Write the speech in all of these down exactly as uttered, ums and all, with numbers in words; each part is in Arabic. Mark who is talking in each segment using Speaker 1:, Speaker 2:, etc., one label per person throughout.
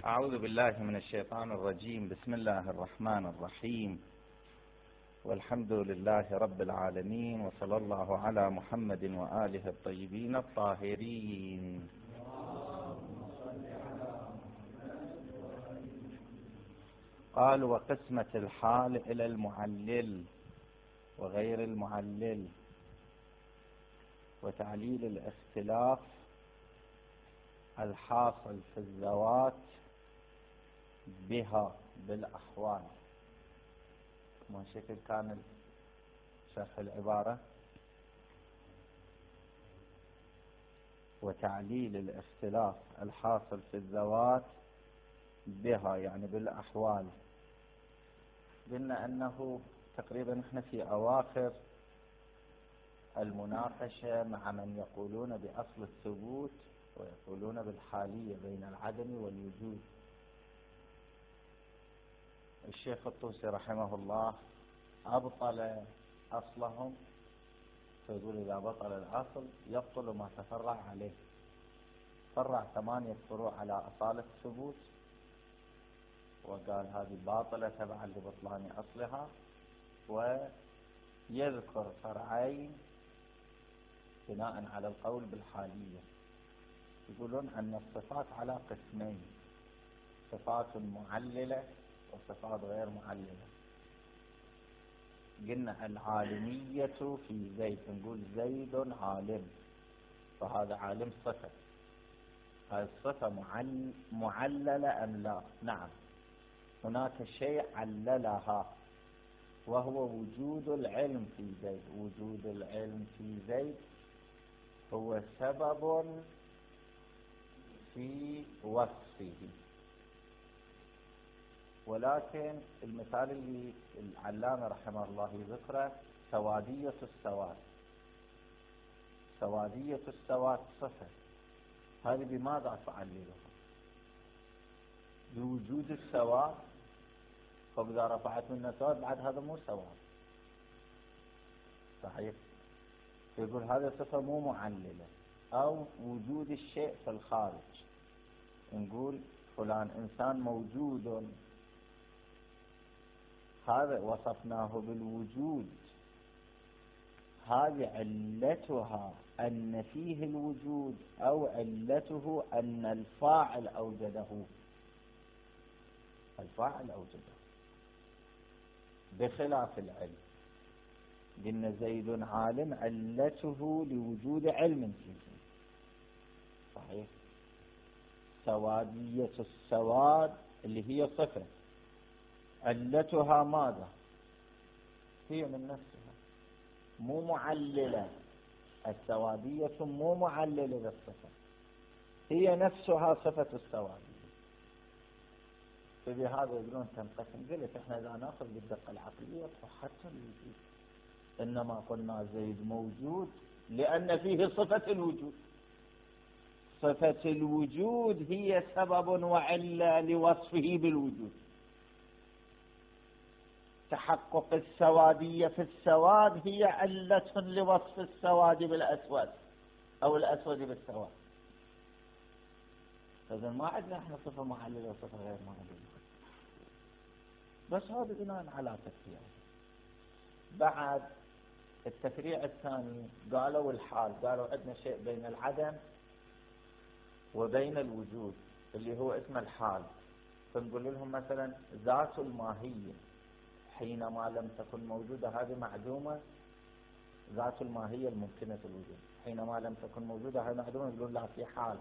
Speaker 1: أعوذ بالله من الشيطان الرجيم. بسم الله الرحمن الرحيم، والحمد لله رب العالمين، وصلى الله على محمد وآله الطيبين الطاهرين. قال: وقسمة الحال إلى المعلل وغير المعلل، وتعليل الاختلاف الحاصل في الذوات بها بالأحوال. ما شكل كان شرح العبارة؟ وتعليل الاختلاف الحاصل في الذوات بها يعني بالأحوال. قلنا أنه تقريبا احنا في أواخر المناقشة مع من يقولون بأصل الثبوت ويقولون بالحالية بين العدم والوجود. الشيخ الطوسي رحمه الله أبطل أصلهم، فيقول إذا بطل الأصل يبطل ما تفرع عليه. فرع ثمانية فروع على أصالة الثبوت، وقال هذه باطلة تبعا لبطلان أصلها، ويذكر فرعين بناء على القول بالحالية. يقولون أن الصفات على قسمين: صفات معللة وصفات غير معللة. قلنا العالمية في زيد، نقول زيد عالم، فهذا عالم صفة. هذه الصفة معل... معللة أم لا؟ نعم، هناك شيء عللها وهو وجود العلم في زيد. وجود العلم في زيد هو سبب في وصفه. ولكن المثال اللي العلامة رحمه الله يذكره سوادية السواد. سوادية السواد صفة، هذه بماذا تعللها؟ بوجود السواد. فإذا رفعت من السواد بعد هذا مو سواد، صحيح؟ يقول هذا صفة مو معللة. أو وجود الشيء في الخارج، نقول فلان إنسان موجود، هذا وصفناه بالوجود، هذه علتها أن فيه الوجود، أو علته أن الفاعل أوجده. الفاعل أوجده بخلاف العلم. قلنا زيد عالم، علته لوجود علم فيه، صحيح؟ سوادية السواد اللي هي صفة، علتها ماذا؟ هي من نفسها، مو معللة. السوادية مو معللة للصفة، هي نفسها صفة السوادية. فبهذا يقولون تنقسم. قلت احنا إذا نأخذ بالدقة العقلية حتى الوجود، إنما قلنا زيد موجود لأن فيه صفة الوجود. صفة الوجود هي سبب وعلة لوصفه بالوجود. تحقق السوادية في السواد هي علة لوصف السواد بالأسود أو الأسود بالسواد. إذن ما عندنا احنا صفة معللة وصفة غير معللة، بس هذا بناء على تفريع. بعد التفريع الثاني قالوا الحال، قالوا عندنا شيء بين العدم وبين الوجود اللي هو اسمه الحال. فنقول لهم مثلا ذات الماهية حينما لم تكن موجودة هذه معدومة. ذات الماهية الممكنة الوجود حينما لم تكن موجودة هذه معدومة، نقول لا في حال.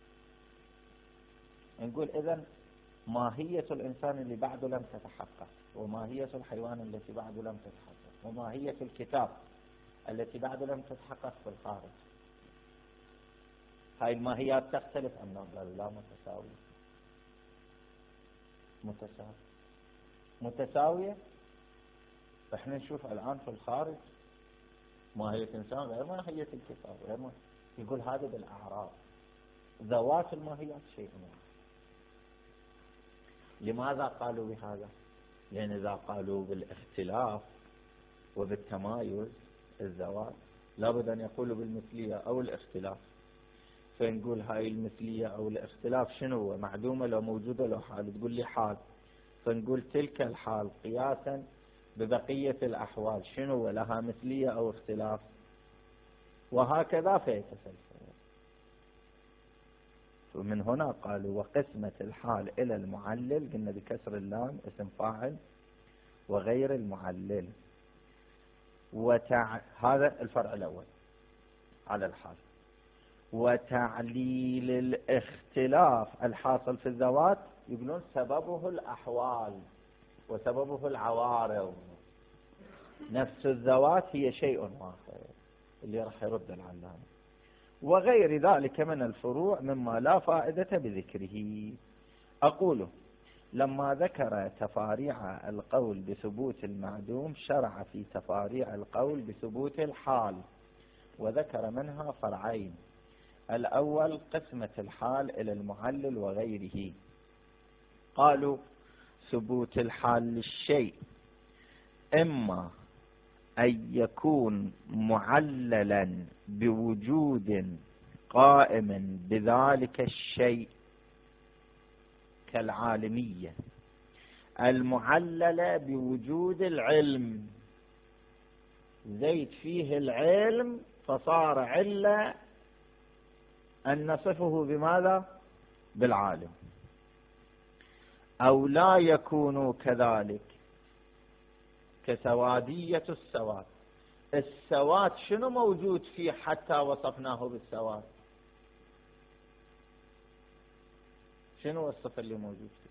Speaker 1: نقول إذن ماهية الإنسان اللي بعده لم تتحقق، وماهية الحيوان التي بعده لم تتحقق، وماهية الكتاب التي بعده لم تتحقق في الخارج. هاي الماهيات تختلف عن بعض، لا متساوية. متساوية متساوية فإحنا نشوف الآن في الخارج ماهية الإنسان غير ماهية الكتاب غير ماهية. يقول هذا بالأعراض. ذوات الماهيات شيء واحد. لماذا قالوا بهذا؟ لأن إذا قالوا بالاختلاف وبالتمايز الذوات لابد أن يقولوا بالمثلية أو الاختلاف. فنقول هاي المثلية أو الاختلاف شنو هو؟ معدومة لو موجودة لو حال، تقول لي حال، فنقول تلك الحال قياسا ببقية الأحوال شنو هو؟ لها مثلية أو اختلاف، وهكذا فيتسلسل. ومن هنا قالوا وقسمة الحال إلى المعلل، قلنا بكسر اللام اسم فاعل، وغير المعلل. وتع... هذا الفرع الأول على الحال. وتعليل الاختلاف الحاصل في الذوات يقولون سببه الأحوال وسببه العوارض. نفس الذوات هي شيء واحد، اللي راح يرد العلامة. وغير ذلك من الفروع مما لا فائدة بذكره. أقول لما ذكر تفاريع القول بثبوت المعدوم شرع في تفاريع القول بثبوت الحال، وذكر منها فرعين. الأول قسمة الحال إلى المعلل وغيره. قالوا ثبوت الحال للشيء إما أن يكون معللا بوجود قائم بذلك الشيء كالعالمية المعللة بوجود العلم، زيد فيه العلم فصار علة أن نصفه بماذا؟ بالعالم. أو لا يكون كذلك كسوادية السواد. السواد شنو موجود فيه حتى وصفناه بالسواد؟ شنو الصفة اللي موجود فيه؟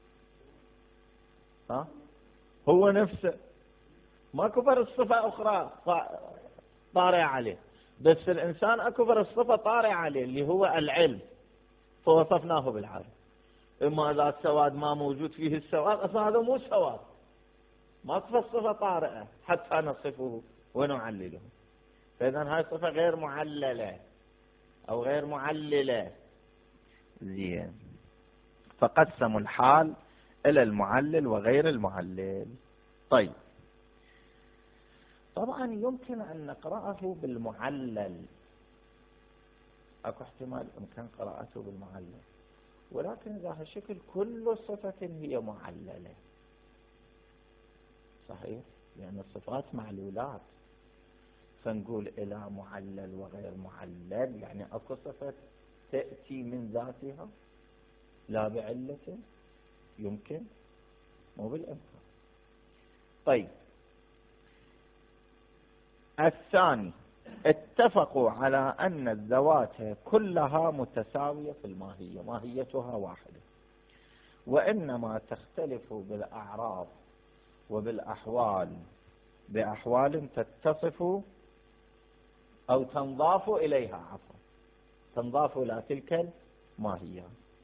Speaker 1: ها؟ هو نفسه، ما كبر الصفة أخرى طارئة عليه، بس الإنسان أكبر الصفة طارئة عليه اللي هو العلم، فوصفناه بالعلم. إما إذا السواد ما موجود فيه السواد أصلا هذا مو سواد، ما صفة الصفة طارئة حتى نصفه ونعلله. فإذا هاي صفة غير معللة أو غير معللة. زين. فقسموا الحال إلى المعلل وغير المعلل. طيب، طبعا يمكن أن نقرأه بالمعلل، أكو احتمال إمكان قراءته بالمعلل، ولكن إذا هالشكل كل صفة هي معللة. صحيح، لأن الصفات معلولات، فنقول إلى معلل وغير معلل، يعني أكو صفة تأتي من ذاتها لا بعلة، يمكن مو بالإمكان. طيب، الثاني اتفقوا على أن الذوات كلها متساوية في الماهية، ماهيتها واحدة، وإنما تختلف بالأعراض وبالأحوال بأحوال تتصف أو تنضاف إليها، عفوا تنضاف إلى تلك الماهية.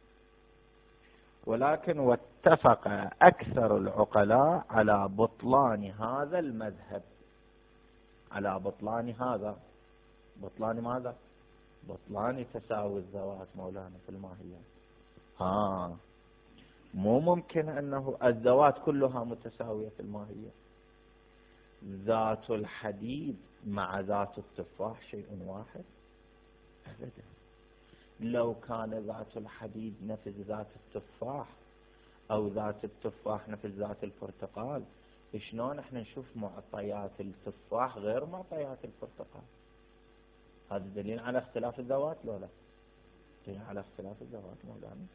Speaker 1: ولكن واتفق أكثر العقلاء على بطلان هذا المذهب، على بطلان هذا، بطلان ماذا؟ بطلان تساوي الذوات مولانا في الماهية. ها، مو ممكن أنه الذوات كلها متساوية في الماهية. ذات الحديد مع ذات التفاح شيء واحد؟ أبدا. لو كان ذات الحديد نفس ذات التفاح أو ذات التفاح نفس ذات البرتقال، شلون احنا نشوف معطيات التفاح غير معطيات البرتقال؟ هذا دليل على اختلاف الذوات لو لا؟ دليل على اختلاف الذوات مولانا.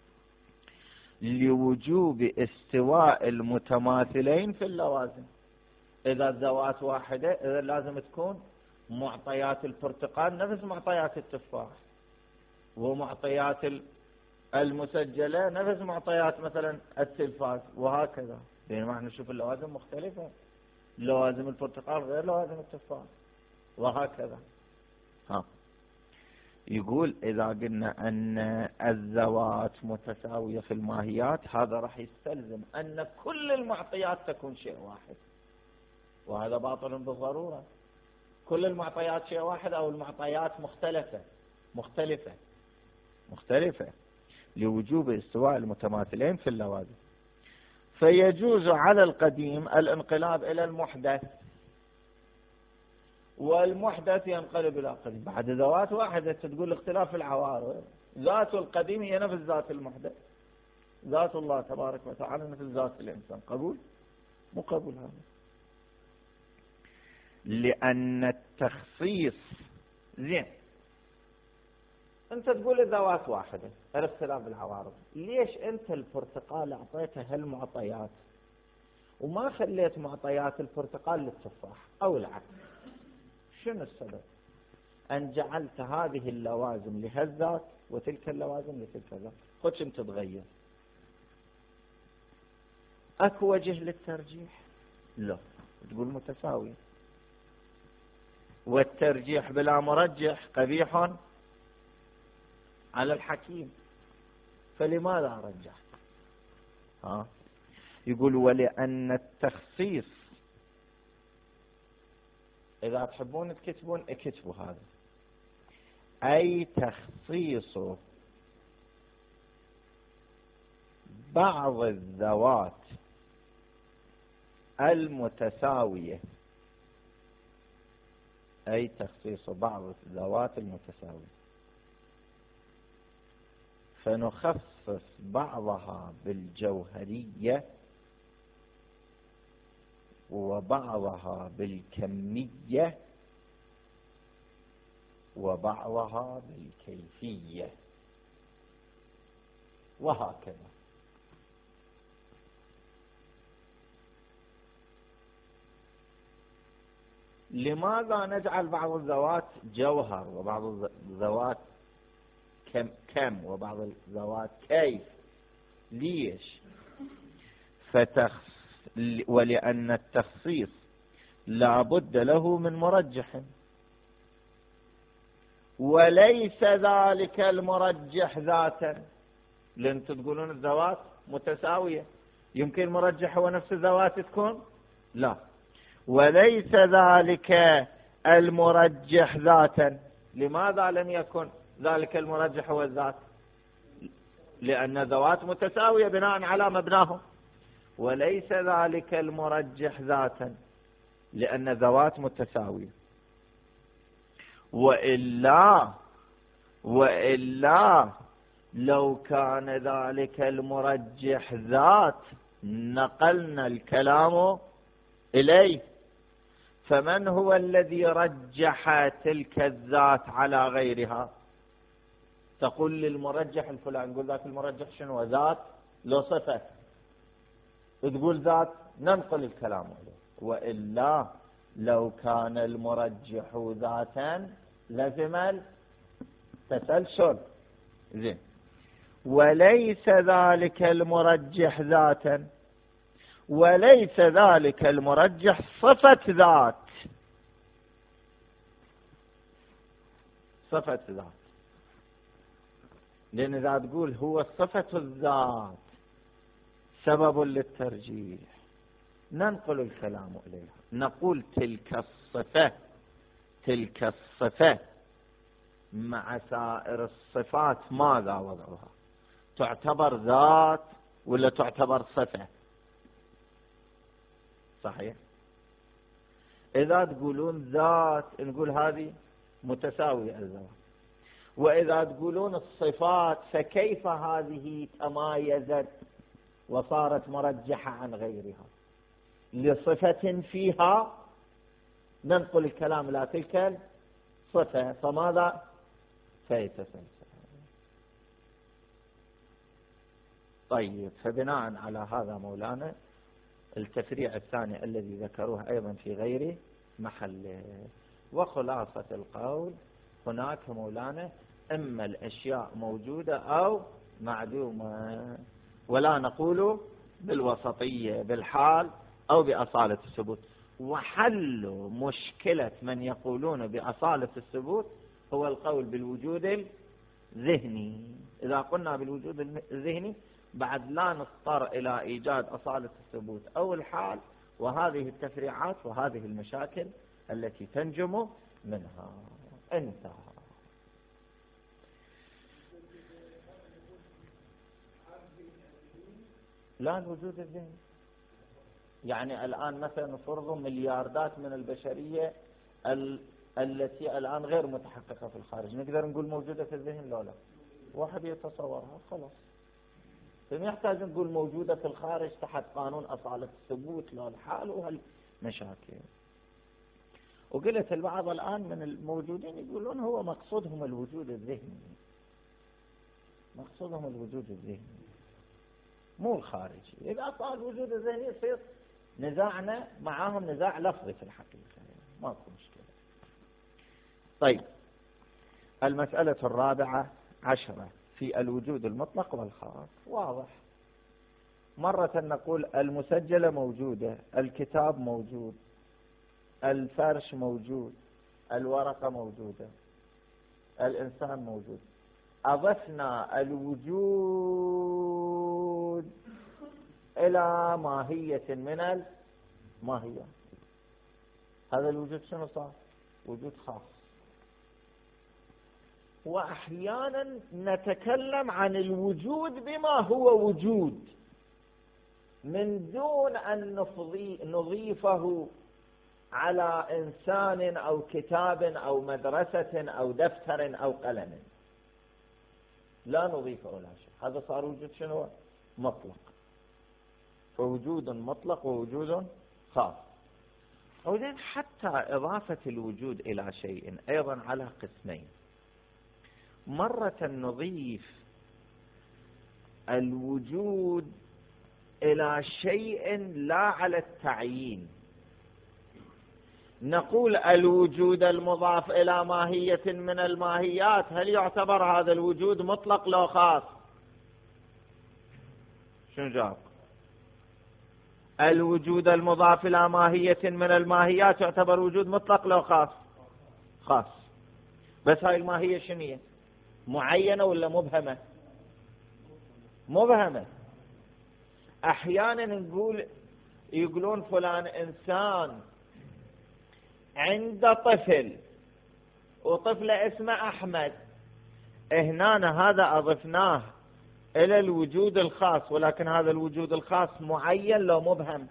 Speaker 1: لوجوب استواء المتماثلين في اللوازم. إذا الذوات واحدة إذا لازم تكون معطيات البرتقال نفس معطيات التفاح، ومعطيات المسجلة نفس معطيات مثلا التلفاز، وهكذا. بينما احنا نشوف اللوازم مختلفة، لوازم البرتقال غير لوازم التفاح، وهكذا. ها، يقول إذا قلنا أن الذوات متساوية في الماهيات، هذا راح يستلزم أن كل المعطيات تكون شيء واحد، وهذا باطل بالضرورة. كل المعطيات شيء واحد أو المعطيات مختلفة مختلفة مختلفة لوجوب استواء المتماثلين في اللوازم. فيجوز على القديم الانقلاب إلى المحدث، والمحدث ينقلب إلى قديم. بعد ذوات واحدة تقول اختلاف العوارض، ذات القديم هي نفس ذات المحدث، ذات الله تبارك وتعالى مثل ذات الإنسان. قبول؟ مو قبول هذا. لأن التخصيص زين، أنت تقول الذوات واحدة الاختلاف بالعوارض، ليش أنت البرتقال أعطيته هالمعطيات وما خليت معطيات البرتقال للتفاح أو العكس؟ شنو السبب؟ أن جعلت هذه اللوازم لهالذات وتلك اللوازم لتلك الذات. خذ شم تتغير. أكو وجه للترجيح؟ لا، تقول متساوي، والترجيح بلا مرجح قبيح على الحكيم، فلماذا رجحت؟ ها؟ يقول ولأن التخصيص، إذا تحبون تكتبون اكتبوا هذا، أي تخصيص بعض الذوات المتساوية، أي تخصيص بعض الذوات المتساوية، فنخصص بعضها بالجوهرية وبعضها بالكمية وبعضها بالكيفية، وهكذا. لماذا نجعل بعض الذوات جوهر وبعض الذوات كم, كم وبعض الذوات كيف؟ ليش؟ فتخص ولأن التخصيص لا بد له من مرجح، وليس ذلك المرجح ذاتا، لأن تقولون الذوات متساوية، يمكن المرجح هو نفس الذوات تكون؟ لا، وليس ذلك المرجح ذاتا. لماذا لم يكن ذلك المرجح هو الذات؟ لأن ذوات متساوية بناء على مبناهم. وليس ذلك المرجح ذاتا لأن ذوات متساوية. وإلا وإلا لو كان ذلك المرجح ذات نقلنا الكلام إليه. فمن هو الذي رجح تلك الذات على غيرها؟ تقول للمرجح الفلان، نقول ذاك المرجح شنو؟ ذات لو صفة، تقول ذات، ننقل الكلام عليه. وإلا لو كان المرجح ذاتا لزم التسلسل. زين، وليس ذلك المرجح ذاتا، وليس ذلك المرجح صفة ذات، صفة ذات. لأن إذا تقول هو صفة الذات سبب للترجيح، ننقل الكلام إليها، نقول تلك الصفة تلك الصفة مع سائر الصفات ماذا وضعها؟ تعتبر ذات ولا تعتبر صفة؟ صحيح. إذا تقولون ذات نقول هذه متساوية الذوات، وإذا تقولون الصفات فكيف هذه تمايزت وصارت مرجحة عن غيرها؟ لصفة فيها ننقل الكلام إلى تلك الصفة، فماذا؟ فيتسلسل. طيب، فبناء على هذا مولانا التفريع الثاني الذي ذكروه أيضا في غير محله. وخلاصة القول هناك مولانا إما الأشياء موجودة أو معدومة، ولا نقول بالوسطية بالحال أو بأصالة الثبوت. وحل مشكلة من يقولون بأصالة الثبوت هو القول بالوجود الذهني. إذا قلنا بالوجود الذهني بعد لا نضطر إلى إيجاد أصالة الثبوت أو الحال، وهذه التفريعات وهذه المشاكل التي تنجم منها. انتهى. لا، الوجود الذهني يعني الآن مثلا فرض ملياردات من البشرية التي الآن غير متحققة في الخارج نقدر نقول موجودة في الذهن لا لا؟ واحد يتصورها خلاص، فما يحتاج نقول موجودة في الخارج تحت قانون أصالة الثبوت لا الحال وهالمشاكل. وقلت البعض الآن من الموجودين يقولون هو مقصودهم الوجود الذهني، مقصودهم الوجود الذهني مو الخارجي. إذا صار الوجود الذهني يصير نزاعنا معاهم نزاع لفظي في الحقيقة، ماكو مشكلة. طيب المسألة الرابعة عشرة في الوجود المطلق والخاص. واضح، مرة نقول المسجلة موجودة، الكتاب موجود، الفرش موجود، الورقة موجودة، الإنسان موجود. أضفنا الوجود إلى ماهية من الماهيات، هذا الوجود شنو صار؟ وجود خاص. وأحيانا نتكلم عن الوجود بما هو وجود من دون أن نضيفه على إنسان أو كتاب أو مدرسة أو دفتر أو قلم، لا نضيفه إلى شيء، هذا صار وجود شنو؟ مطلق. فوجود مطلق ووجود خاص. وبعدين حتى إضافة الوجود إلى شيء أيضا على قسمين، مرة نضيف الوجود إلى شيء لا على التعيين، نقول الوجود المضاف إلى ماهية من الماهيات، هل يعتبر هذا الوجود مطلق لو خاص؟ شنو جاب؟ الوجود المضاف إلى ماهية من الماهيات يعتبر وجود مطلق لو خاص؟ خاص. بس هاي الماهية شنية؟ معينة ولا مبهمة؟ مبهمة. أحيانا نقول يقولون فلان إنسان عند طفل وطفل اسمه أحمد، هنا هذا أضفناه إلى الوجود الخاص، ولكن هذا الوجود الخاص معين لو مبهم؟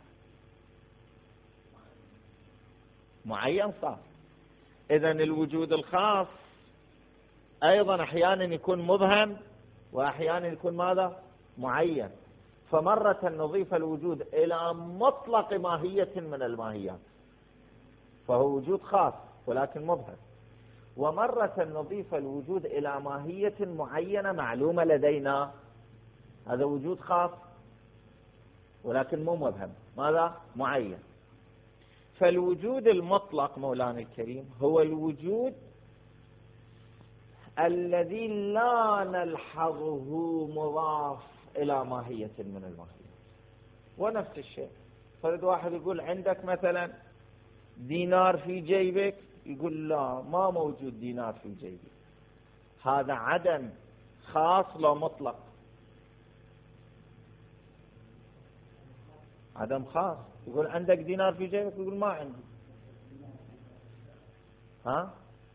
Speaker 1: معين صار. إذن الوجود الخاص أيضا أحيانا يكون مبهم وأحيانا يكون ماذا؟ معين. فمرة نضيف الوجود إلى مطلق ماهية من الماهيات فهو وجود خاص ولكن مبهم، ومرة نضيف الوجود إلى ماهية معينة معلومة لدينا، هذا وجود خاص ولكن مو مبهم، ماذا؟ معين. فالوجود المطلق مولانا الكريم هو الوجود الذي لا نلحظه مضاف إلى ماهية من الماهيات. ونفس الشيء فرد واحد يقول عندك مثلا دينار في جيبك، يقول لا ما موجود دينار في جيبي، هذا عدم خاص لو مطلق؟ عدم خاص. يقول عندك دينار في جيبك، يقول ما عندي. ها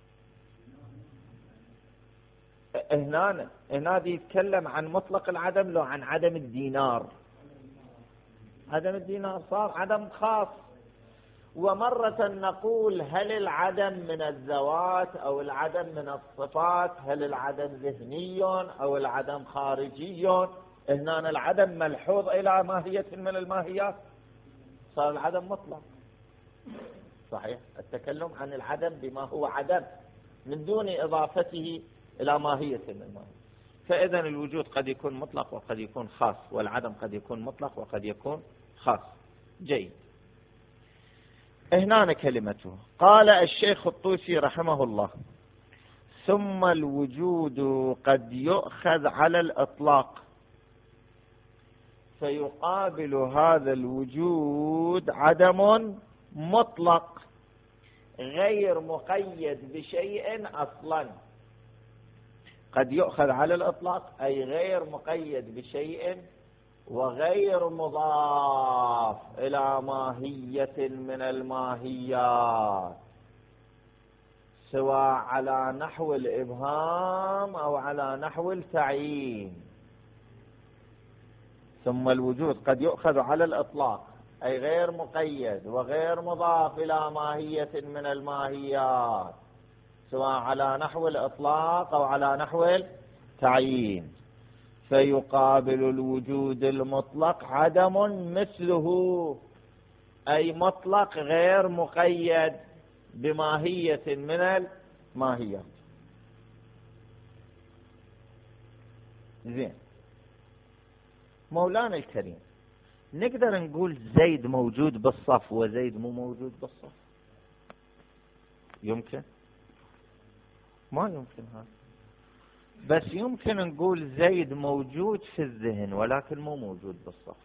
Speaker 1: هنا هنا يتكلم عن مطلق العدم لو عن عدم الدينار؟ عدم الدينار صار عدم خاص. ومرة نقول هل العدم من الذوات أو العدم من الصفات، هل العدم ذهني أو العدم خارجي؟ هنا العدم ملحوظ إلى ماهية من الماهيات، صار العدم مطلق. صحيح، التكلم عن العدم بما هو عدم من دون إضافته إلى ماهية من الماهيات. فإذا الوجود قد يكون مطلق وقد يكون خاص، والعدم قد يكون مطلق وقد يكون خاص. جيد. هنا كلمته قال الشيخ الطوسي رحمه الله: ثم الوجود قد يؤخذ على الإطلاق، فيقابل هذا الوجود عدم مطلق غير مقيد بشيء أصلا. قد يؤخذ على الإطلاق أي غير مقيد بشيء وغير مضاف إلى ماهية من الماهيات، سواء على نحو الإبهام أو على نحو التعيين. ثم الوجود قد يؤخذ على الإطلاق أي غير مقيد وغير مضاف إلى ماهية من الماهيات، سواء على نحو الإطلاق أو على نحو التعيين. فيقابل الوجود المطلق عدم مثله، أي مطلق غير مقيد بماهية من الماهيات. زين، مولانا الكريم، نقدر نقول زيد موجود بالصف وزيد مو موجود بالصف؟ يمكن؟ ما يمكن هذا، بس يمكن نقول زيد موجود في الذهن ولكن مو موجود بالصف.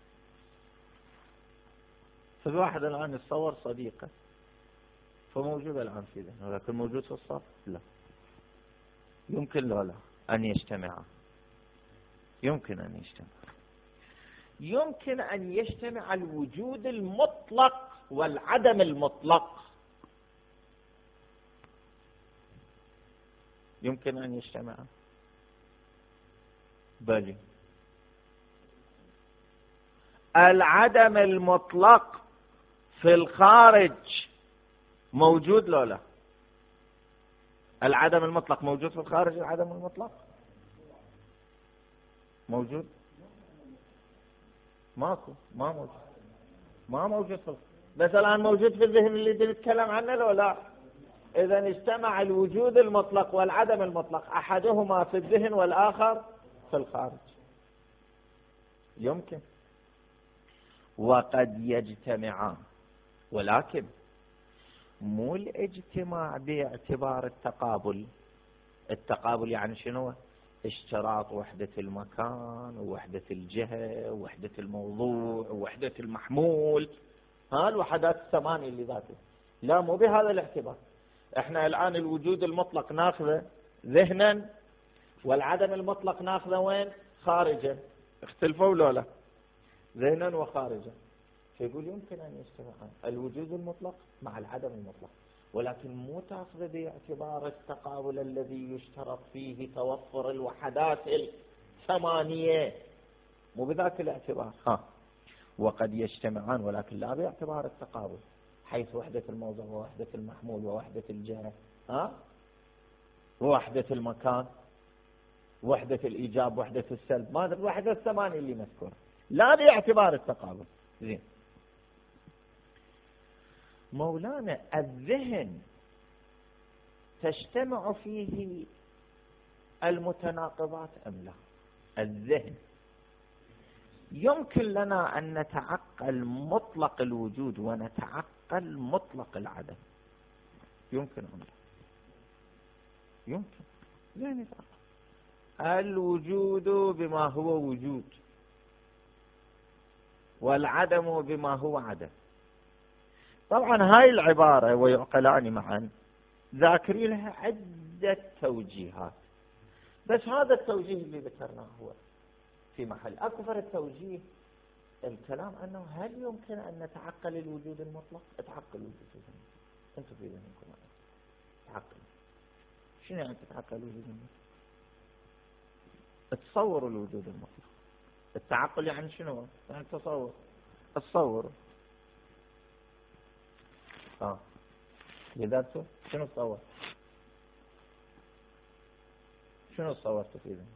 Speaker 1: فالواحد الآن يتصور صديقه فموجود الآن في ذهنه ولكن موجود في الصف؟ لا. يمكن لا لا أن يجتمعا، يمكن أن يجتمع، يمكن أن يجتمع الوجود المطلق والعدم المطلق، يمكن أن يجتمع. بل العدم المطلق في الخارج موجود لو لا؟ العدم المطلق موجود في الخارج، العدم المطلق موجود؟ ماكو، ما موجود، ما موجود في، بس الآن موجود في الذهن اللي نتكلم عنه لو لا؟ إذا اجتمع الوجود المطلق والعدم المطلق، أحدهما في الذهن والآخر في الخارج. يمكن. وقد يجتمعان، ولكن مو الاجتماع باعتبار التقابل. التقابل يعني شنو؟ اشتراط وحدة المكان ووحدة الجهة ووحدة الموضوع ووحدة المحمول، ها الوحدات الثمانية اللي ذاته. لا، مو بهذا الاعتبار. احنا الآن الوجود المطلق ناخذه ذهنا والعدم المطلق ناخذه وين؟ خارجا. اختلفوا ولا لا؟ ذهنا وخارجا. فيقول يمكن أن يجتمعان الوجود المطلق مع العدم المطلق، ولكن مو تاخذ باعتبار التقابل الذي يشترط فيه توفر الوحدات الثمانية، مو بذاك الاعتبار. ها، وقد يجتمعان ولكن لا باعتبار التقابل، حيث وحدة الموضع ووحدة المحمول ووحدة الجهة، ها، ووحدة المكان، وحدة الإيجاب، وحدة السلب، ما أدري وحدة الثمانية اللي مذكورة، لا باعتبار التقابل. زين، مولانا الذهن تجتمع فيه المتناقضات أم لا؟ الذهن يمكن لنا أن نتعقل مطلق الوجود ونتعقل مطلق العدم، يمكن أم لا؟ يمكن. ذهن يتعقل الوجود بما هو وجود والعدم بما هو عدم. طبعا هاي العبارة ويعقلان معا ذاكري لها عدة توجيهات، بس هذا التوجيه اللي ذكرناه هو في محل أكبر التوجيه الكلام أنه هل يمكن أن نتعقل الوجود المطلق؟ اتعقل الوجود المطلق. أنتم في ذهنكم تعقل. شنو يعني تتعقل الوجود المطلق؟ تصور الوجود المطلق. التعقل يعني شنو؟ يعني تصور. تصور. اه لذاته شنو تصور؟ شنو تصورت في ذهنك؟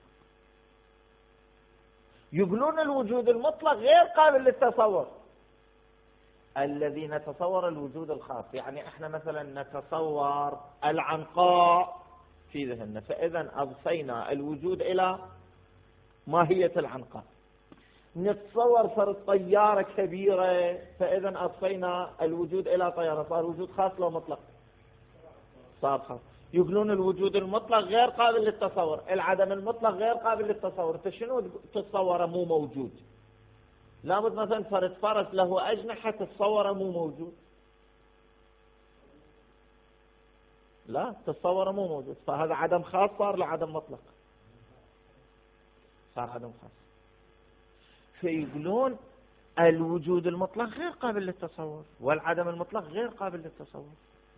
Speaker 1: يقولون الوجود المطلق غير قابل للتصور. الذي نتصور الوجود الخاص، يعني احنا مثلا نتصور العنقاء في ذهننا، فاذا اضفينا الوجود الى ماهية العنقاء. نتصور فرد طيارة كبيرة، فاذا اضفينا الوجود الى طيارة، صار وجود خاص لو مطلق؟ صار خاص. يقولون الوجود المطلق غير قابل للتصور، العدم المطلق غير قابل للتصور. انت شنو تتصوره مو موجود؟ لابد مثلا فرد فرس له أجنحة تتصوره مو موجود، لا تتصوره مو موجود، فهذا عدم خاص صار لعدم مطلق، صار عدم خاص. فيقولون الوجود المطلق غير قابل للتصور والعدم المطلق غير قابل للتصور.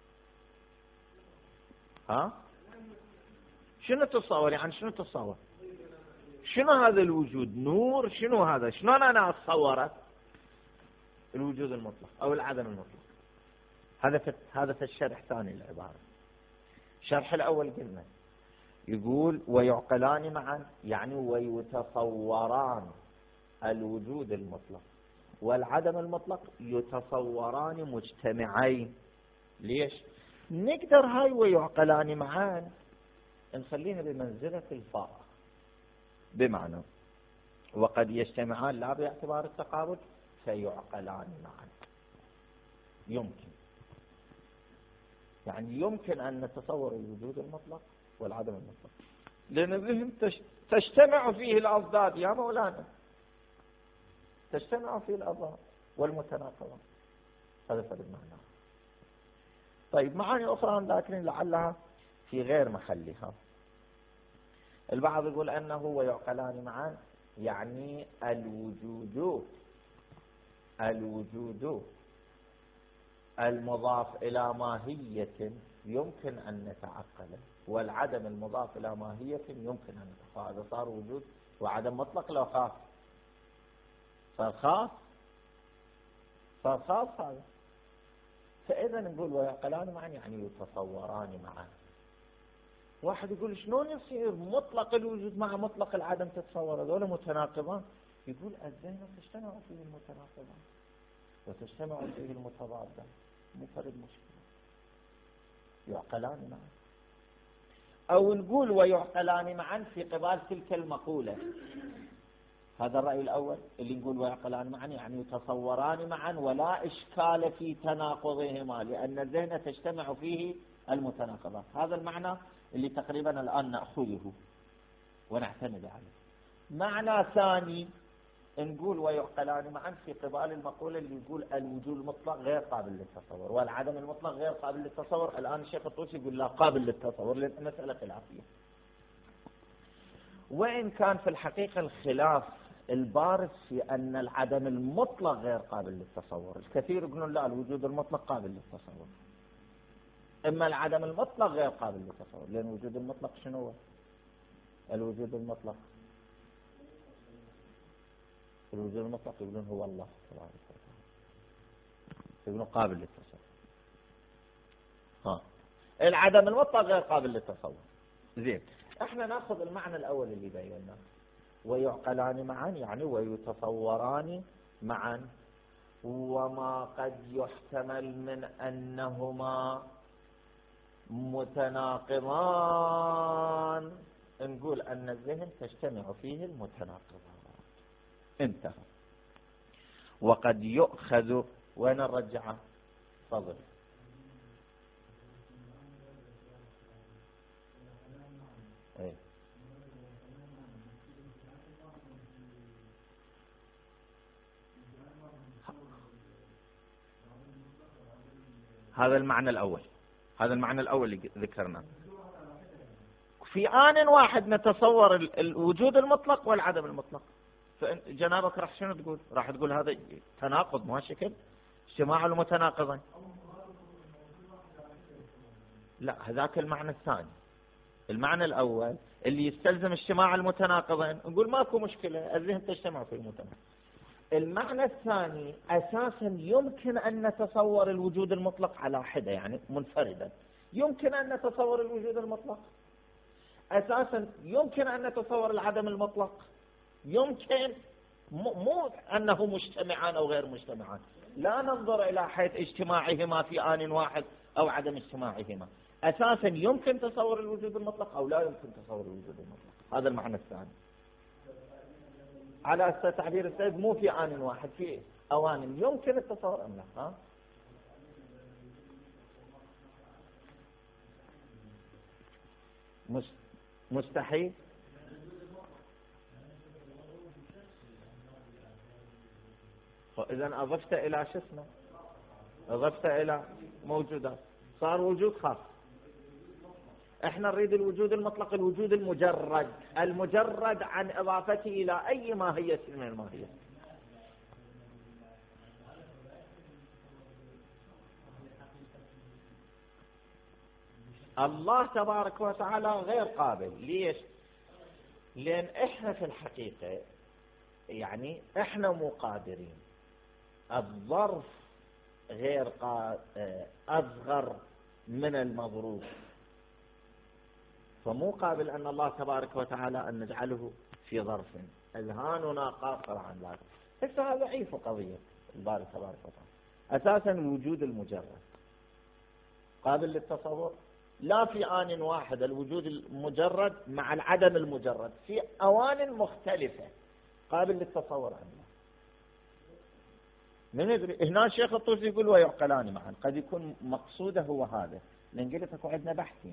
Speaker 1: ها شنو تتصور؟ يعني شنو تتصور؟ شنو هذا الوجود؟ نور؟ شنو هذا؟ شلون انا اتصوره؟ الوجود المطلق أو العدم المطلق. هذا في هذا في الشرح الثاني للعبارة. الشرح الأول قلنا يقول ويعقلان معا يعني ويتصوران الوجود المطلق والعدم المطلق يتصوران مجتمعين. ليش؟ نقدر هاي ويعقلان معا نخلينا بمنزلة الفاء، بمعنى وقد يجتمعان لا باعتبار التقابل فيعقلان معا. يمكن يعني يمكن أن نتصور الوجود المطلق والعدم المطلق، لأن الذهن تجتمع فيه الأضداد يا مولانا، تجتمع فيه الأضداد والمتناقضات. هذا فرق معناه. طيب معاني أخرى لكن لعلها في غير محلها. البعض يقول أنه ويعقلان معا يعني الوجود الوجود المضاف إلى ماهية يمكن أن نتعقله، والعدم المضاف إلى ماهية يمكن أن نتعقله. هذا صار وجود وعدم مطلق لو خاص، صار خاص صار خاص هذا. فإذا نقول ويعقلان معا يعني يتصوران معا. واحد يقول شلون يصير مطلق الوجود مع مطلق العدم تتصور؟ هذول متناقضان. يقول الذهن تجتمع فيه المتناقضان وتجتمع فيه المتضادات، مو فرق مشكلة، يعقلان معا. أو نقول ويعقلان معا في قبال تلك المقولة. هذا الرأي الأول اللي نقول ويعقلان معا يعني يتصوران معا ولا إشكال في تناقضهما لأن الذهن تجتمع فيه المتناقضات. هذا المعنى اللي تقريبا الآن نأخذه ونعتمد عليه. معنى ثاني نقول ويعقلان معا في قبال المقولة اللي يقول الوجود المطلق غير قابل للتصور والعدم المطلق غير قابل للتصور. الآن الشيخ الطوسي يقول لا قابل للتصور لأن مسألة خلافية، وإن كان في الحقيقة الخلاف البارز في أن العدم المطلق غير قابل للتصور. الكثير يقولون لا الوجود المطلق قابل للتصور، إما العدم المطلق غير قابل للتصور. لأن الوجود المطلق شنو هو؟ الوجود المطلق الوجود المطلق يقولون هو الله تبارك وتعالى، يقولون قابل للتصور. ها العدم المطلق غير قابل للتصور. زين، احنا ناخذ المعنى الأول اللي بيناه ويعقلان معا يعني ويتصوران معا، وما قد يحتمل من أنهما متناقضان نقول أن الذهن تجتمع فيه المتناقضات. انتهى. وقد يؤخذ وين نرجعه؟ فضل ايه هذا المعنى الأول هذا المعنى الأول اللي ذكرناه. في آن واحد نتصور الوجود المطلق والعدم المطلق. فجنابك راح شنو تقول؟ راح تقول هذا تناقض ما شكل اجتماع المتناقضين. لا هذاك المعنى الثاني. المعنى الأول اللي يستلزم اجتماع المتناقضين نقول ماكو مشكلة، الذهن تجتمع في المتناقض. المعنى الثاني أساسا يمكن أن نتصور الوجود المطلق على حدة يعني منفردا. يمكن أن نتصور الوجود المطلق أساسا، يمكن أن نتصور العدم المطلق، يمكن مو أنه مجتمعان أو غير مجتمعان. لا ننظر إلى حيث اجتماعهما في آن واحد أو عدم اجتماعهما. أساسا يمكن تصور الوجود المطلق أو لا يمكن تصور الوجود المطلق. هذا المعنى الثاني على تعبير السيد، مو في آن واحد، في أوان يمكن التصور أم لا. ها؟ مستحيل. إذن أضفت إلى شو اسمه، أضفت إلى موجودات، صار وجود خاص. احنا نريد الوجود المطلق، الوجود المجرد، المجرد عن إضافته إلى أي ماهية من الماهية. الله تبارك وتعالى غير قابل. ليش؟ لأن احنا في الحقيقة يعني احنا مو قادرين الظرف غير أصغر من المظروف، فمو قابل أن الله تبارك وتعالى أن نجعله في ظرف، أذهاننا قاصرة عن ذلك. هسه هذا ضعيف قضية الباري تبارك وتعالى. أساسا الوجود المجرد قابل للتصور، لا في آن واحد، الوجود المجرد مع العدم المجرد في أوان مختلفة قابل للتصور عنه. من يدري هنا الشيخ الطوسي يقول ويعقلان معا، قد يكون مقصوده هو هذا، لأن قلت اكو عندنا بحثين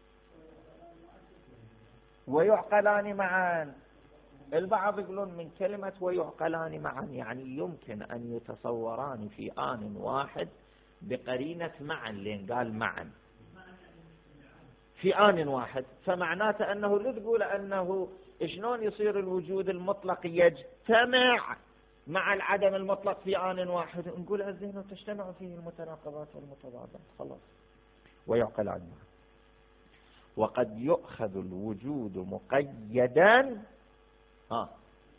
Speaker 1: ويعقلان معا. البعض يقولون من كلمة ويعقلان معا يعني يمكن أن يتصوران في آن واحد بقرينة معا، لين قال معا في آن واحد، فمعناته أنه لا تقول أنه شلون يصير الوجود المطلق يجتمع مع العدم المطلق في آن واحد، نقول الذهن تجتمع فيه المتناقضات والمتضادات خلاص. ويعقلان معا. وقد يؤخذ الوجود مقيدا ها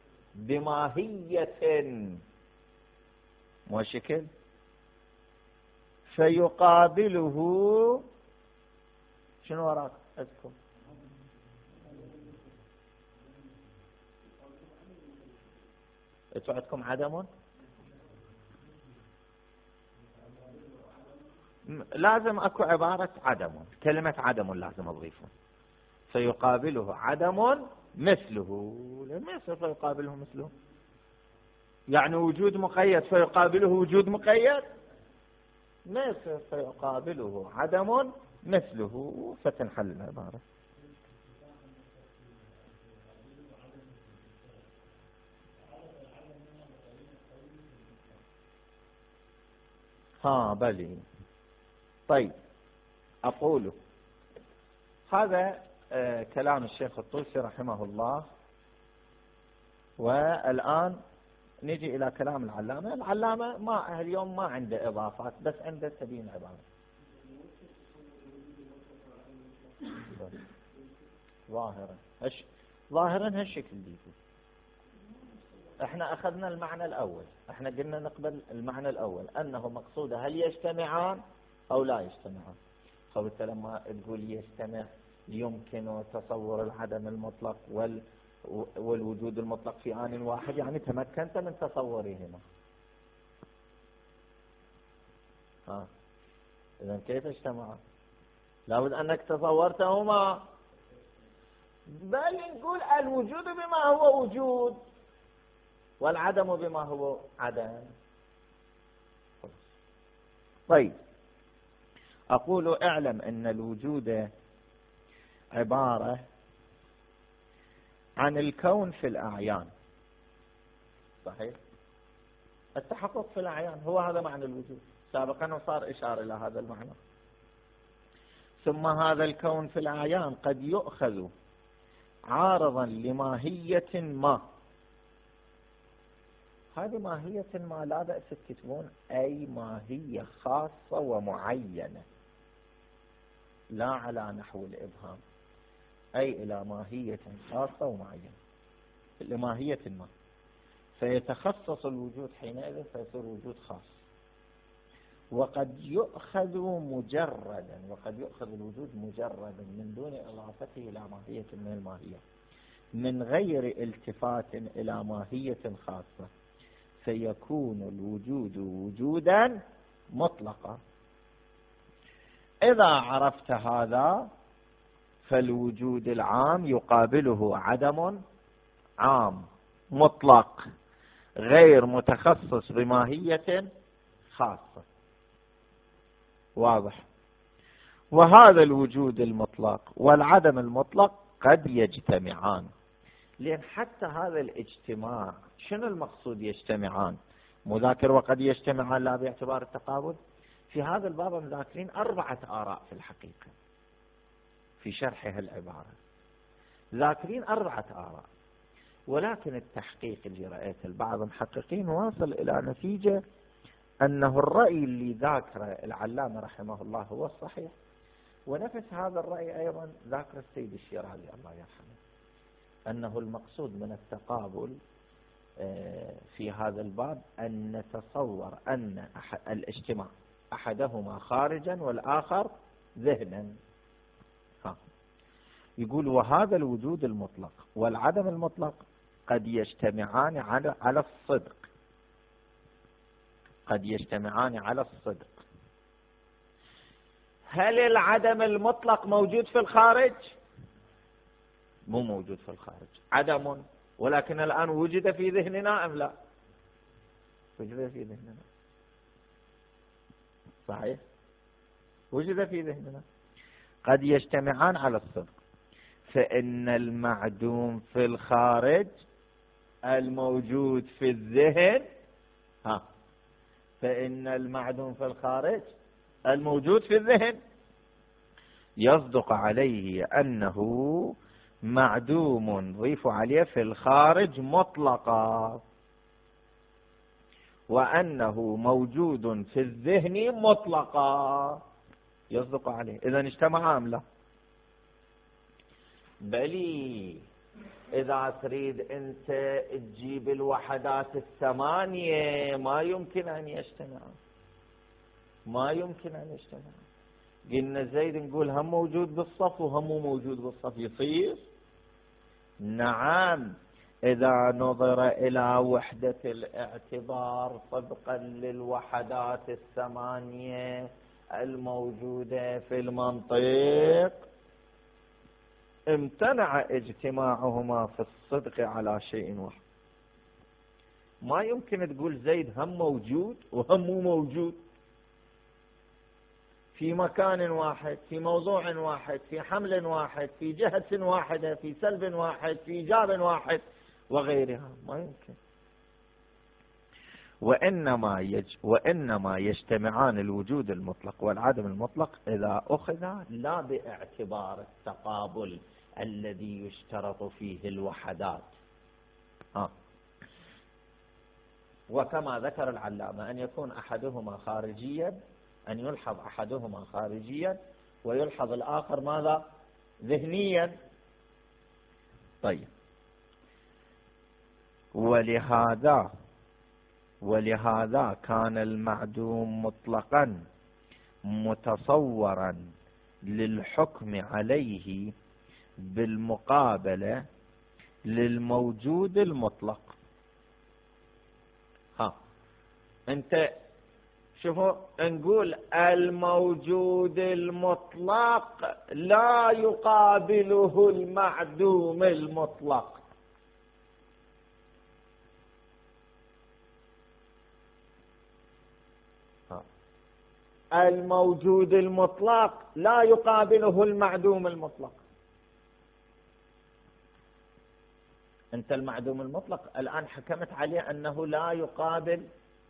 Speaker 1: بماهية مو شكل، فيقابله شنو وراك اذكر عندكم عدم، لازم اكو عبارة عدم، كلمة عدم لازم اضيفها. فيقابله عدم مثله، ما يصير فيقابله مثله يعني وجود مقيد فيقابله وجود مقيد، ما يصير فيقابله عدم مثله، فتنحل العبارة. ها بلي. طيب أقول هذا آه كلام الشيخ الطوسي رحمه الله. والآن نجي إلى كلام العلامة. العلامة ما اليوم ما عنده إضافات، بس عنده تبيين عبارة. ظاهرا هش ظاهرا هالشكل ديكو. احنا اخذنا المعنى الاول، احنا قلنا نقبل المعنى الاول انه مقصوده هل يجتمعان او لا يجتمعان. فبالت لما تقول يجتمع يمكن تصور العدم المطلق وال والوجود المطلق في آن واحد، يعني تمكنت من تصورهما. ها اذا كيف اجتمعان؟ لابد انك تصورتهما. بل نقول الوجود بما هو وجود والعدم بما هو عدم. طيب أقول اعلم أن الوجود عبارة عن الكون في الأعيان. صحيح؟ التحقق في الأعيان هو هذا معنى الوجود، سابقا وصار إشارة إلى هذا المعنى. ثم هذا الكون في الأعيان قد يؤخذ عارضا لماهية ما. هذه ماهية ما لا بأس تكتبون أي ماهية خاصة ومعينة، لا على نحو الإبهام، أي إلى ماهية خاصة ومعينة لماهية ما، فيتخصص الوجود حينئذ فيصير وجود خاص. وقد يؤخذ مجردا، وقد يؤخذ الوجود مجردا من دون إضافته إلى ماهية من الماهية، من غير التفات إلى ماهية خاصة، فيكون الوجود وجودا مطلقا. إذا عرفت هذا فالوجود العام يقابله عدم عام مطلق غير متخصص بماهية خاصة. واضح؟ وهذا الوجود المطلق والعدم المطلق قد يجتمعان. لأن حتى هذا الاجتماع شنو المقصود يجتمعان؟ مذاكر وقد يجتمعان لا باعتبار التقابل. في هذا الباب مذاكرين أربعة آراء في الحقيقة في شرح هالعبارة، ذاكرين أربعة آراء، ولكن التحقيق اللي رأيته البعض محققين واصل إلى نتيجة أنه الرأي اللي ذاكره العلامة رحمه الله هو الصحيح. ونفس هذا الرأي أيضا ذاكر السيد الشيرازي الله يرحمه، أنه المقصود من التقابل في هذا الباب أن نتصور أن الاجتماع أحدهما خارجا والآخر ذهنا. يقول وهذا الوجود المطلق والعدم المطلق قد يجتمعان على على الصدق، قد يجتمعان على الصدق. هل العدم المطلق موجود في الخارج؟ مو موجود في الخارج، عدم، ولكن الآن وجد في ذهننا أم لا؟ وجد في ذهننا، صحيح، وجد في ذهننا. قد يجتمعان على الصدق، فإن المعدوم في الخارج الموجود في الذهن، ها فإن المعدوم في الخارج الموجود في الذهن يصدق عليه أنه معدوم، ضيف عليه في الخارج مطلقا، وأنه موجود في الذهن مطلقا، يصدق عليه. إذن اجتمع أم لا؟ بلي إذا تريد أنت تجيب الوحدات الثمانية ما يمكن أن يجتمع، ما يمكن أن يجتمع. قلنا زيد نقول هم موجود بالصف وهم موجود بالصف، يصير؟ نعم، إذا نظر إلى وحدة الاعتبار طبقا للوحدات الثمانية الموجودة في المنطق امتنع اجتماعهما في الصدق على شيء واحد. ما يمكن تقول زيد هم موجود وهم مو موجود في مكان واحد، في موضوع واحد، في حمل واحد، في جهة واحدة، في سلب واحد، في إيجاب واحد وغيرها، ما يمكن. وإنما, يج وإنما يجتمعان الوجود المطلق والعدم المطلق إذا أخذ لا باعتبار التقابل الذي يشترط فيه الوحدات. ها. وكما ذكر العلامة أن يكون أحدهما خارجيا، أن يلحظ أحدهما خارجيا ويلحظ الآخر ماذا؟ ذهنيا. طيب، ولهذا ولهذا كان المعدوم مطلقا متصورا للحكم عليه بالمقابلة للموجود المطلق. ها انت شوفوا، نقول الموجود المطلق لا يقابله المعدوم المطلق. الموجود المطلق لا يقابله المعدوم المطلق. أنت المعدوم المطلق الآن حكمت عليه أنه لا يقابل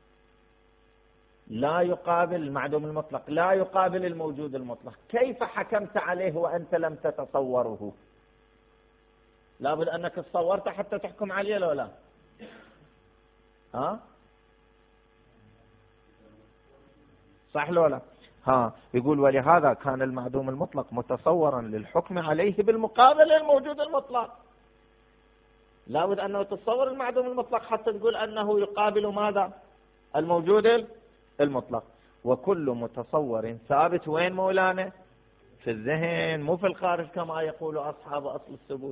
Speaker 1: لا يقابل المعدوم المطلق، لا يقابل الموجود المطلق. كيف حكمت عليه وأنت لم تتصوره؟ لابد أنك تصورت حتى تحكم عليه لو لا؟ ها؟ صح لو لا؟ ها، يقول ولهذا كان المعدوم المطلق متصورا للحكم عليه بالمقابل للموجود المطلق. لابد أنه تتصور المعدوم المطلق حتى تقول أنه يقابل ماذا؟ الموجود المطلق. وكل متصور ثابت وين مولانا؟ في الذهن، مو في الخارج كما يقول أصحاب أصل الثبوت.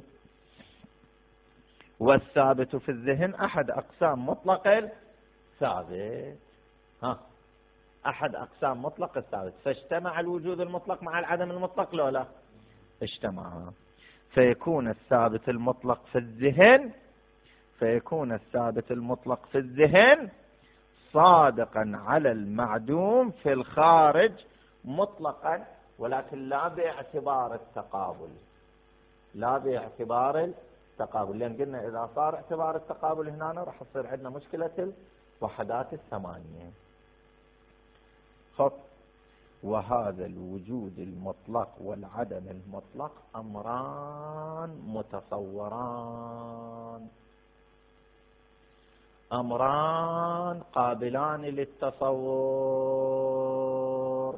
Speaker 1: والثابت في الذهن أحد أقسام مطلق الثابت. ها، أحد أقسام مطلق الثابت. فاجتمع الوجود المطلق مع العدم المطلق لو لا؟ اجتمع. فيكون الثابت المطلق في الذهن فيكون الثابت المطلق في الذهن صادقا على المعدوم في الخارج مطلقا، ولكن لا باعتبار التقابل، لا باعتبار التقابل، لأن قلنا إذا صار اعتبار التقابل هنا راح تصير عندنا مشكلة الوحدات الثمانية. خط. وهذا الوجود المطلق والعدم المطلق أمران متصوران، أمران قابلان للتصور.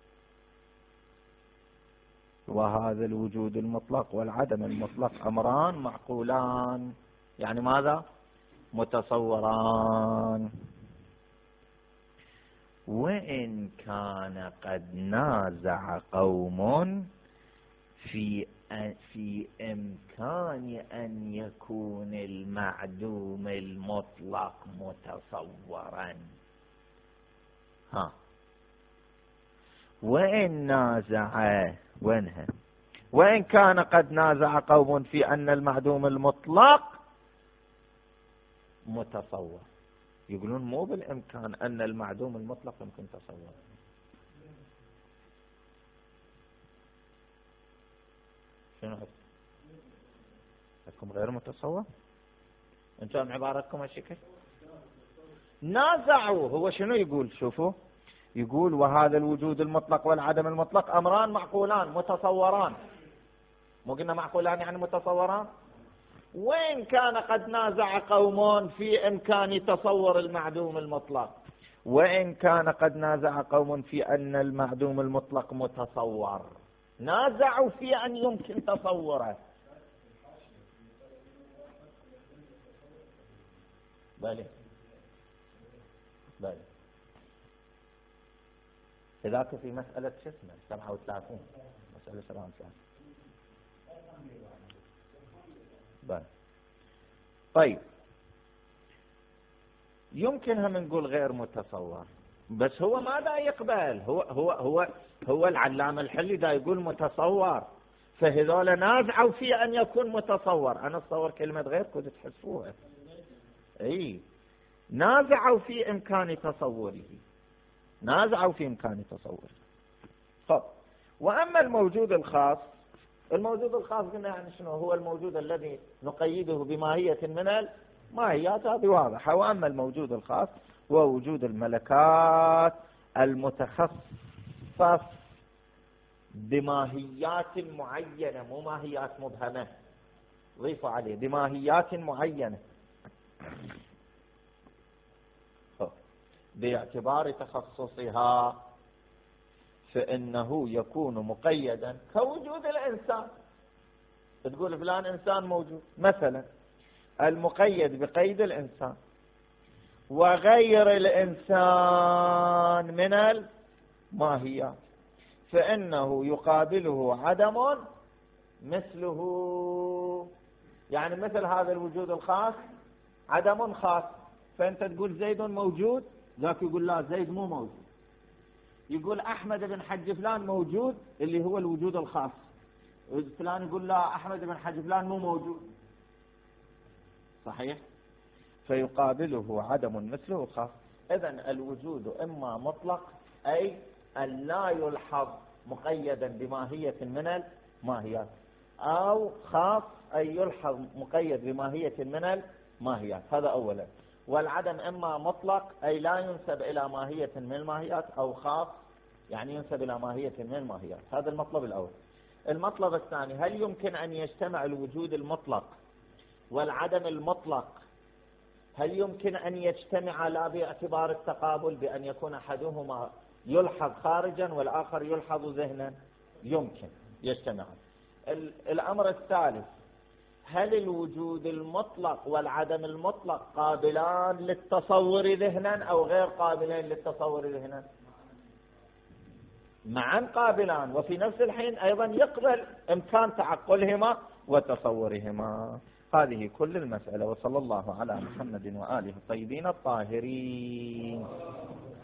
Speaker 1: وهذا الوجود المطلق والعدم المطلق أمران معقولان، يعني ماذا؟ متصوران. وإن كان قد نازع قوم في في إمكان أن يكون المعدوم المطلق متصورا. ها وإن نازع وينها وإن كان قد نازع قوم في أن المعدوم المطلق متصور، يقولون مو بالإمكان أن المعدوم المطلق يمكن تصور. شنو لكم غير متصور؟ انتم عبارتكم هالشكل نازعوا. هو شنو يقول؟ شوفوا يقول وهذا الوجود المطلق والعدم المطلق أمران معقولان متصوران. مو قلنا معقولان يعني متصوران؟ وإن كان قد نازع قوم في إمكان تصور المعدوم المطلق، وإن كان قد نازع قوم في أن المعدوم المطلق متصور، نازعوا في أن يمكن تصوره. بلى بلى ذاك في مسألة شو اسمه سبعة وثلاثين، مسألة سبعة وثلاثين. بلى طيب يمكن هم نقول غير متصور، بس هو ما دا يقبل. هو هو هو هو العلامة الحلي دا يقول متصور، فهذول نازعوا في أن يكون متصور. أنا أتصور كلمة غير كنت تحسوها. أي نازعوا في إمكان تصوره، نازعوا في إمكان تصوره. طب وأما الموجود الخاص، الموجود الخاص قلنا يعني شنو؟ هو الموجود الذي نقيده بماهية من الماهيات، هذه واضحة. وأما الموجود الخاص هو وجود الملكات المتخصص بماهيات معينة، مو ماهيات مبهمة، ضيفوا عليه بماهيات معينة باعتبار تخصصها، فإنه يكون مقيدا كوجود الإنسان. تقول فلان إنسان موجود مثلا، المقيد بقيد الإنسان، وغير الإنسان من الماهيات فإنه يقابله عدم مثله. يعني مثل هذا الوجود الخاص عدم خاص، فأنت تقول زيد موجود، ذاك يقول لا زيد مو موجود. يقول أحمد بن حج فلان موجود اللي هو الوجود الخاص، فلان يقول لا أحمد بن حج فلان مو موجود. صحيح؟ فيقابله عدم مثله خاص. إذن الوجود إما مطلق أي أن لا يلحظ مقيدا بماهية من الماهيات، أو خاص أي يلحظ مقيد بماهية من الماهيات. هذا أولا. والعدم إما مطلق أي لا ينسب إلى ماهية من الماهيات، أو خاص يعني ينسب إلى ماهية من الماهيات. هذا المطلب الأول. المطلب الثاني، هل يمكن أن يجتمع الوجود المطلق والعدم المطلق؟ هل يمكن أن يجتمع لا باعتبار التقابل بأن يكون أحدهما يلحظ خارجا والآخر يلحظ ذهنا؟ يمكن يجتمع. الأمر الثالث، هل الوجود المطلق والعدم المطلق قابلان للتصور ذهنا أو غير قابلين للتصور ذهنا؟ معا قابلان، وفي نفس الحين أيضا يقبل إمكان تعقلهما وتصورهما. هذه كل المسألة. وصلى الله على محمد وآله الطيبين الطاهرين.